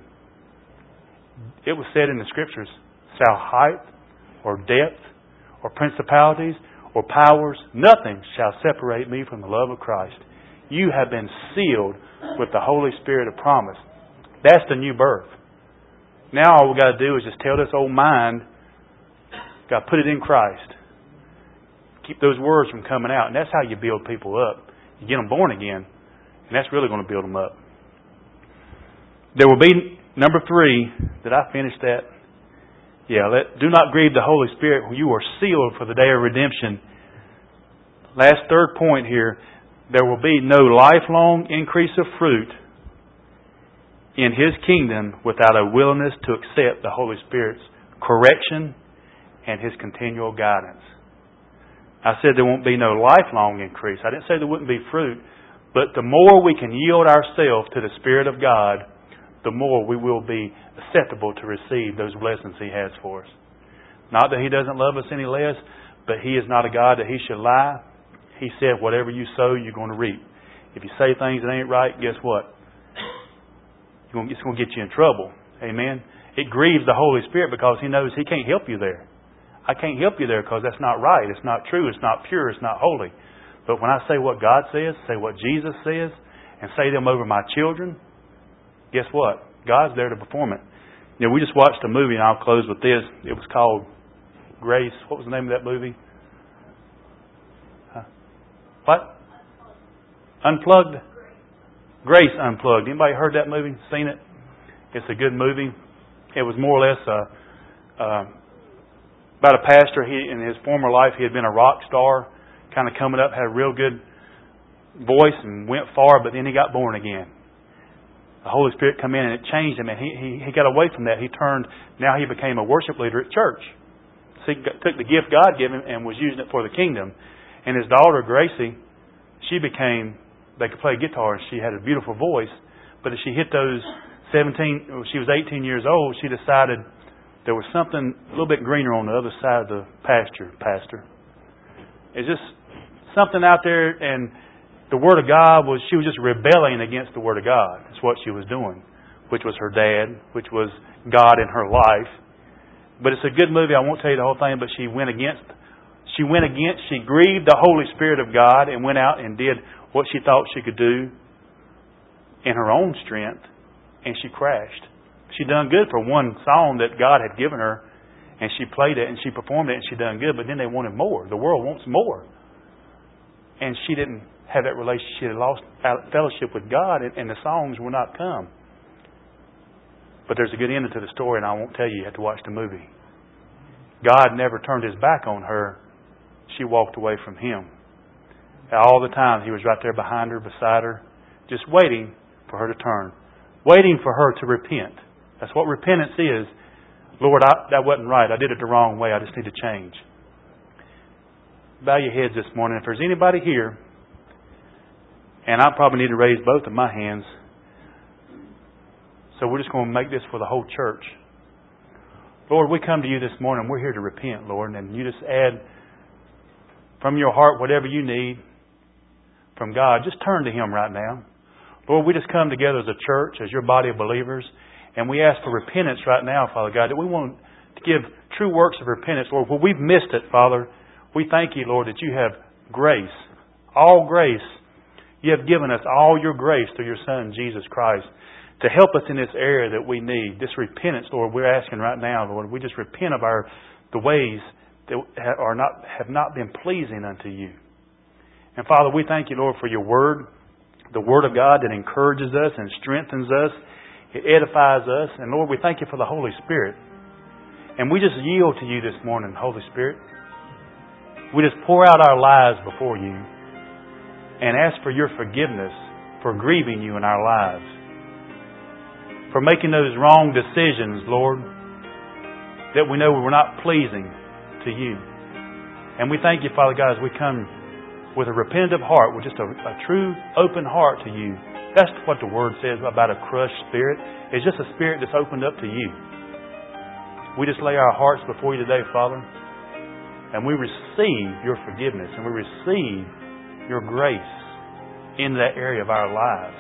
It was said in the Scriptures, shall height or depth or principalities or powers, nothing shall separate me from the love of Christ. You have been sealed with the Holy Spirit of promise. That's the new birth. Now all we've got to do is just tell this old mind, got to put it in Christ. Keep those words from coming out. And that's how you build people up. You get them born again. And that's really going to build them up. There will be, number 3, did I finish that? Yeah, do not grieve the Holy Spirit when you are sealed for the day of redemption. Last third point here, there will be no lifelong increase of fruit in His kingdom without a willingness to accept the Holy Spirit's correction and His continual guidance. I said there won't be no lifelong increase. I didn't say there wouldn't be fruit, but the more we can yield ourselves to the Spirit of God, the more we will be acceptable to receive those blessings He has for us. Not that He doesn't love us any less, but He is not a God that He should lie. He said, whatever you sow, you're going to reap. If you say things that ain't right, guess what? It's going to get you in trouble. Amen? It grieves the Holy Spirit because He knows He can't help you there. I can't help you there because that's not right. It's not true. It's not pure. It's not holy. But when I say what God says, say what Jesus says, and say them over my children, guess what? God's there to perform it. You know, we just watched a movie, and I'll close with this. It was called Grace. What was the name of that movie? What? Unplugged? Grace Unplugged. Anybody heard that movie? Seen it? It's a good movie. It was more or less about a pastor. In his former life, he had been a rock star, kind of coming up, had a real good voice and went far, but then he got born again. The Holy Spirit come in and it changed him, and he got away from that. Now he became a worship leader at church. So he took the gift God gave him and was using it for the kingdom. And his daughter, Gracie, they could play guitar, and she had a beautiful voice. But as she hit those she was 18 years old, she decided there was something a little bit greener on the other side of the pasture. It's just something out there, and the Word of God she was just rebelling against the Word of God. That's what she was doing, which was her dad, which was God in her life. But it's a good movie. I won't tell you the whole thing, but she grieved the Holy Spirit of God and went out and did what she thought she could do in her own strength, and she crashed. She done good for one song that God had given her, and she played it and she performed it and she done good, but then they wanted more. The world wants more. And she didn't have that relationship. She had lost fellowship with God, and the songs will not come. But there's a good ending to the story, and I won't tell you. You have to watch the movie. God never turned His back on her. She walked away from Him. All the time He was right there behind her, beside her, just waiting for her to turn. Waiting for her to repent. That's what repentance is. Lord, that wasn't right. I did it the wrong way. I just need to change. Bow your heads this morning. If there's anybody here, and I probably need to raise both of my hands, so we're just going to make this for the whole church. Lord, we come to You this morning. We're here to repent, Lord, and You just add from your heart whatever you need from God. Just turn to Him right now. Lord, we just come together as a church, as Your body of believers, and we ask for repentance right now, Father God, that we want to give true works of repentance. Lord, where we've missed it, Father, we thank You, Lord, that You have grace, all grace. You have given us all Your grace through Your Son, Jesus Christ, to help us in this area that we need. This repentance, Lord, we're asking right now, Lord, we just repent of the ways that have not been pleasing unto You. And Father, we thank You, Lord, for Your Word, the Word of God that encourages us and strengthens us. It edifies us. And Lord, we thank You for the Holy Spirit. And we just yield to You this morning, Holy Spirit. We just pour out our lives before You and ask for Your forgiveness for grieving You in our lives, for making those wrong decisions, Lord, that we know were not pleasing to You. And we thank You, Father God, as we come with a repentant heart, with just a true open heart to You. That's what the Word says about a crushed spirit. It's just a spirit that's opened up to You. We just lay our hearts before You today, Father, and we receive Your forgiveness, and we receive Your grace in that area of our lives.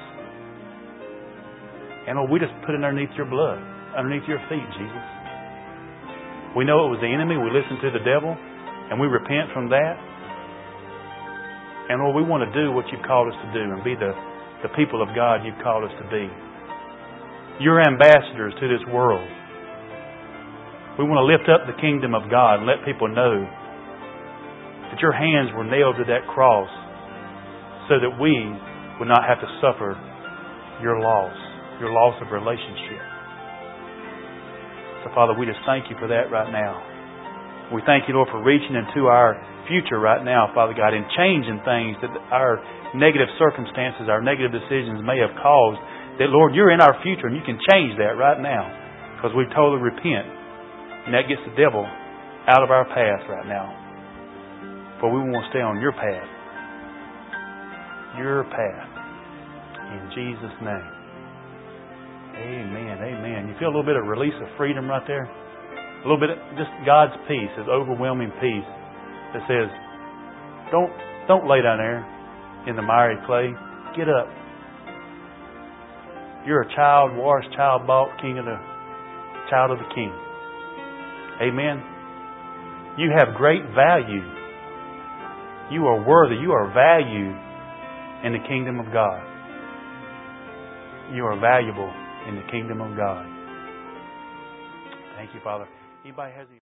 And Lord, we just put it underneath Your blood, underneath Your feet, Jesus. We know it was the enemy. We listened to the devil, and we repent from that. And Lord, we want to do what You've called us to do and be the people of God You've called us to be. Your ambassadors to this world. We want to lift up the kingdom of God and let people know that Your hands were nailed to that cross so that we would not have to suffer Your loss of relationship. So Father, we just thank You for that right now. We thank You, Lord, for reaching into our future right now, Father God, and changing things that our negative circumstances, our negative decisions may have caused. That, Lord, You're in our future and You can change that right now because we've totally repent. And that gets the devil out of our path right now. For we want to stay on Your path. Your path. In Jesus' name. Amen. Amen. You feel a little bit of release of freedom right there? A little bit of just God's peace, His overwhelming peace that says, don't lay down there in the miry clay. Get up. You're a child washed, child bought, child of the King. Amen. You have great value. You are worthy. You are valued in the kingdom of God. You are valuable in the kingdom of God. Thank You, Father. Anybody has any